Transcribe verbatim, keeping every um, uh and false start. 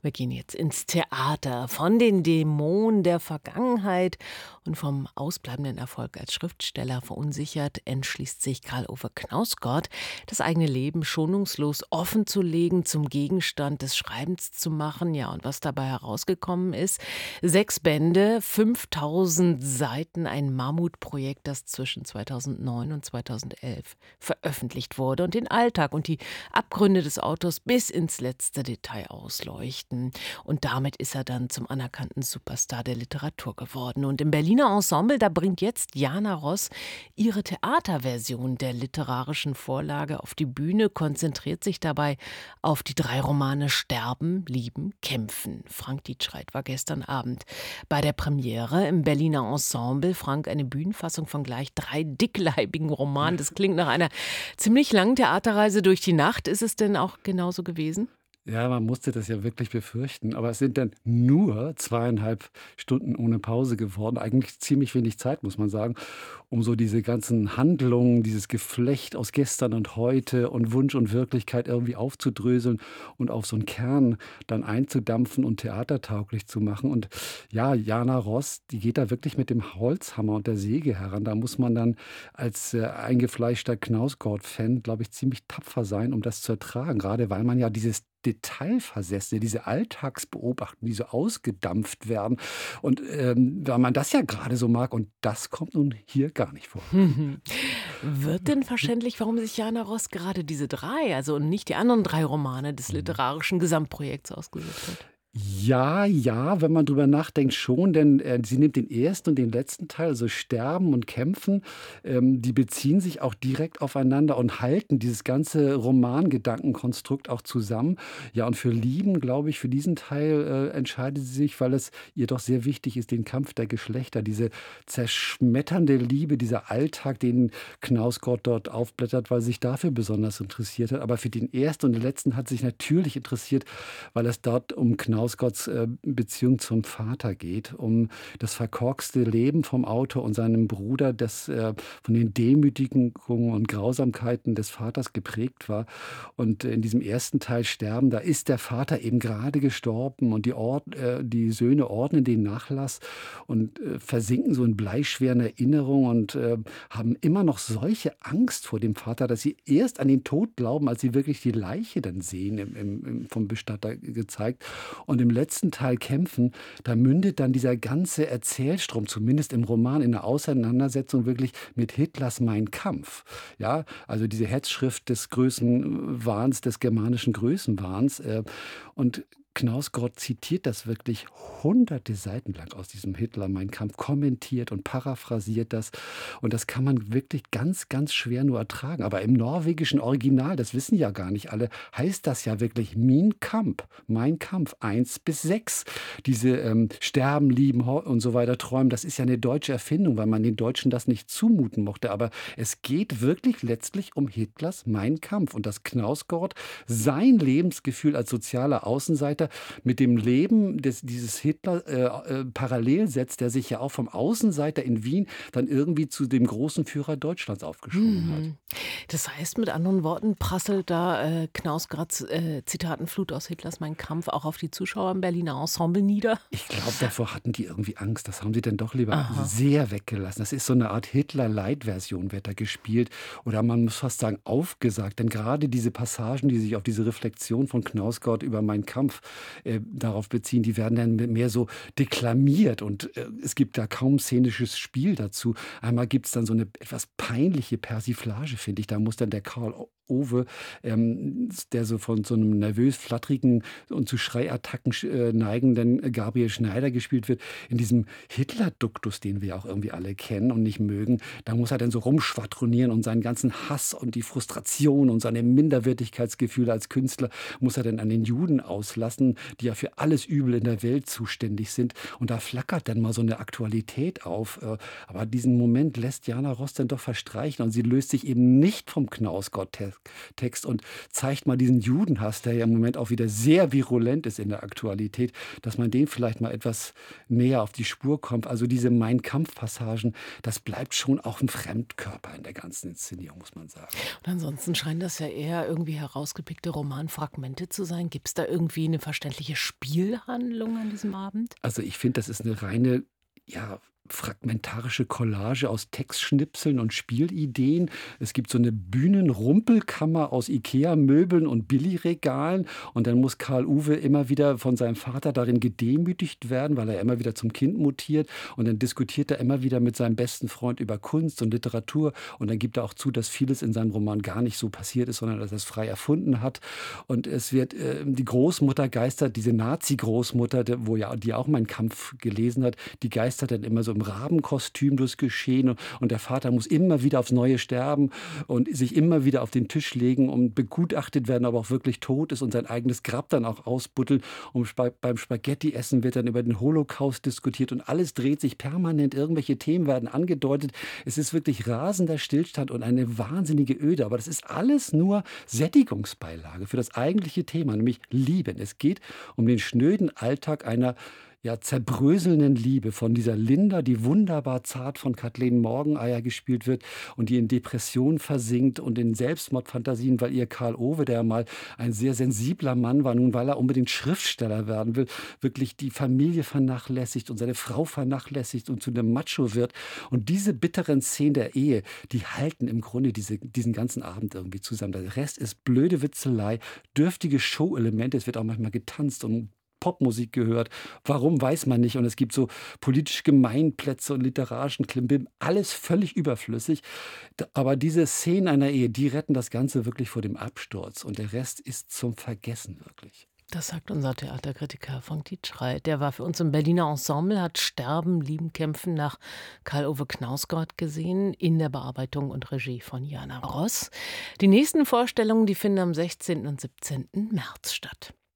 Wir gehen jetzt ins Theater. Von den Dämonen der Vergangenheit und vom ausbleibenden Erfolg als Schriftsteller verunsichert, entschließt sich Karl-Ove Knausgård, das eigene Leben schonungslos offenzulegen, zum Gegenstand des Schreibens zu machen. Ja, und was dabei herausgekommen ist: sechs Bände, fünftausend Seiten, ein Mammutprojekt, das zwischen zweitausendneun und zweitausendelf veröffentlicht wurde und den Alltag und die Abgründe des Autors bis ins letzte Detail ausleuchten. Und damit ist er dann zum anerkannten Superstar der Literatur geworden. Und im Berliner Ensemble, da bringt jetzt Jana Ross ihre Theaterversion der literarischen Vorlage auf die Bühne, konzentriert sich dabei auf die drei Romane Sterben, Lieben, Kämpfen. Frank Dietschreit war gestern Abend bei der Premiere im Berliner Ensemble. Frank, eine Bühnenfassung von gleich drei dickleibigen Romanen. Das klingt nach einer ziemlich langen Theaterreise durch die Nacht. Ist es denn auch genauso gewesen? Ja, man musste das ja wirklich befürchten, aber es sind dann nur zweieinhalb Stunden ohne Pause geworden. Eigentlich ziemlich wenig Zeit, muss man sagen, um so diese ganzen Handlungen, dieses Geflecht aus gestern und heute und Wunsch und Wirklichkeit irgendwie aufzudröseln und auf so einen Kern dann einzudampfen und theatertauglich zu machen. Und ja, Jana Ross, die geht da wirklich mit dem Holzhammer und der Säge heran. Da muss man dann als äh, eingefleischter Knausgård-Fan, glaube ich, ziemlich tapfer sein, um das zu ertragen. Gerade weil man ja dieses Detailversessene, diese Alltagsbeobachten, die so ausgedampft werden. Und ähm, weil man das ja gerade so mag, und das kommt nun hier gar nicht vor. Wird denn verständlich, warum sich Jana Ross gerade diese drei, also und nicht die anderen drei Romane des literarischen Gesamtprojekts ausgesucht hat? Ja, ja, wenn man drüber nachdenkt, schon, denn äh, sie nimmt den ersten und den letzten Teil, also Sterben und Kämpfen, ähm, die beziehen sich auch direkt aufeinander und halten dieses ganze Romangedankenkonstrukt auch zusammen. Ja, und für Lieben, glaube ich, für diesen Teil äh, entscheidet sie sich, weil es ihr doch sehr wichtig ist, den Kampf der Geschlechter, diese zerschmetternde Liebe, dieser Alltag, den Knausgård dort aufblättert, weil sie sich dafür besonders interessiert hat. Aber für den ersten und den letzten hat sie sich natürlich interessiert, weil es dort um Knausgårds äh, Beziehung zum Vater geht, um das verkorkste Leben vom Autor und seinem Bruder, das äh, von den Demütigungen und Grausamkeiten des Vaters geprägt war. Und in diesem ersten Teil Sterben, da ist der Vater eben gerade gestorben und die, Ord, äh, die Söhne ordnen den Nachlass und äh, versinken so in bleischweren Erinnerungen und äh, haben immer noch solche Angst vor dem Vater, dass sie erst an den Tod glauben, als sie wirklich die Leiche dann sehen, im, im, im, vom Bestatter gezeigt. Und im letzten Teil Kämpfen, da mündet dann dieser ganze Erzählstrom, zumindest im Roman, in der Auseinandersetzung wirklich mit Hitlers Mein Kampf. Ja, also diese Hetzschrift des Größenwahns, des germanischen Größenwahns. Äh, und Knausgård zitiert das wirklich hunderte Seiten lang aus diesem Hitler Mein Kampf, kommentiert und paraphrasiert das. Und das kann man wirklich ganz, ganz schwer nur ertragen. Aber im norwegischen Original, das wissen ja gar nicht alle, heißt das ja wirklich Min Kamp, Mein Kampf, eins bis sechs. Diese ähm, Sterben, Lieben ho- und so weiter, Träumen, das ist ja eine deutsche Erfindung, weil man den Deutschen das nicht zumuten mochte. Aber es geht wirklich letztlich um Hitlers Mein Kampf und dass Knausgård sein Lebensgefühl als sozialer Außenseiter mit dem Leben des, dieses Hitler äh, äh, parallel setzt, der sich ja auch vom Außenseiter in Wien dann irgendwie zu dem großen Führer Deutschlands aufgeschwungen hat. Mhm. Das heißt, mit anderen Worten, prasselt da äh, Knausgårds äh, Zitatenflut aus Hitlers Mein Kampf auch auf die Zuschauer im Berliner Ensemble nieder? Ich glaube, davor hatten die irgendwie Angst. Das haben sie dann doch lieber Aha. sehr weggelassen. Das ist so eine Art Hitler-Light-Version, wird da gespielt. Oder man muss fast sagen, aufgesagt. Denn gerade diese Passagen, die sich auf diese Reflexion von Knausgård über Mein Kampf äh, darauf beziehen, die werden dann mehr so deklamiert. Und äh, es gibt da kaum szenisches Spiel dazu. Einmal gibt es dann so eine etwas peinliche Persiflage, finde ich. Da muss dann der Karl Ove, ähm, der so von so einem nervös flatterigen und zu Schreiattacken äh, neigenden Gabriel Schneider gespielt wird, in diesem Hitler-Duktus, den wir auch irgendwie alle kennen und nicht mögen, da muss er dann so rumschwadronieren und seinen ganzen Hass und die Frustration und seine Minderwertigkeitsgefühle als Künstler muss er dann an den Juden auslassen, die ja für alles Übel in der Welt zuständig sind. Und da flackert dann mal so eine Aktualität auf. äh, Aber diesen Moment lässt Jana Ross dann doch verstreichen und sie löst sich eben nicht vom Knausgård Text und zeigt mal diesen Judenhass, der ja im Moment auch wieder sehr virulent ist in der Aktualität, dass man dem vielleicht mal etwas näher auf die Spur kommt. Also diese Mein Kampf-Passagen, das bleibt schon auch ein Fremdkörper in der ganzen Inszenierung, muss man sagen. Und ansonsten scheinen das ja eher irgendwie herausgepickte Romanfragmente zu sein. Gibt es da irgendwie eine verständliche Spielhandlung an diesem Abend? Also ich finde, das ist eine reine, ja, fragmentarische Collage aus Textschnipseln und Spielideen. Es gibt so eine Bühnenrumpelkammer aus Ikea-Möbeln und Billigregalen und dann muss Karl Uwe immer wieder von seinem Vater darin gedemütigt werden, weil er immer wieder zum Kind mutiert und dann diskutiert er immer wieder mit seinem besten Freund über Kunst und Literatur und dann gibt er auch zu, dass vieles in seinem Roman gar nicht so passiert ist, sondern dass er es frei erfunden hat und es wird äh, die Großmutter geistert, diese Nazi-Großmutter, der- wo ja die auch meinen Kampf gelesen hat, die geistert dann immer so im Rabenkostüm durchs Geschehen und, und der Vater muss immer wieder aufs Neue sterben und sich immer wieder auf den Tisch legen und begutachtet werden, ob er auch wirklich tot ist und sein eigenes Grab dann auch ausbuddeln. Und spa beim Spaghetti-Essen wird dann über den Holocaust diskutiert und alles dreht sich permanent, irgendwelche Themen werden angedeutet. Es ist wirklich rasender Stillstand und eine wahnsinnige Öde, aber das ist alles nur Sättigungsbeilage für das eigentliche Thema, nämlich Lieben. Es geht um den schnöden Alltag einer ja, zerbröselnden Liebe von dieser Linda, die wunderbar zart von Kathleen Morgeneier gespielt wird und die in Depression versinkt und in Selbstmordfantasien, weil ihr Karl Owe, der mal ein sehr sensibler Mann war, nun weil er unbedingt Schriftsteller werden will, wirklich die Familie vernachlässigt und seine Frau vernachlässigt und zu einem Macho wird. Und diese bitteren Szenen der Ehe, die halten im Grunde diese, diesen ganzen Abend irgendwie zusammen. Der Rest ist blöde Witzelei, dürftige Show-Elemente. Es wird auch manchmal getanzt und Popmusik gehört. Warum, weiß man nicht. Und es gibt so politische Gemeinplätze und literarischen Klimbim. Alles völlig überflüssig. D- Aber diese Szenen einer Ehe, die retten das Ganze wirklich vor dem Absturz. Und der Rest ist zum Vergessen wirklich. Das sagt unser Theaterkritiker von Dietschrei. Der war für uns im Berliner Ensemble, hat Sterben, Lieben, Kämpfen nach Karl-Ove Knausgott gesehen, in der Bearbeitung und Regie von Jana Ross. Die nächsten Vorstellungen, die finden am sechzehnten und siebzehnten März statt.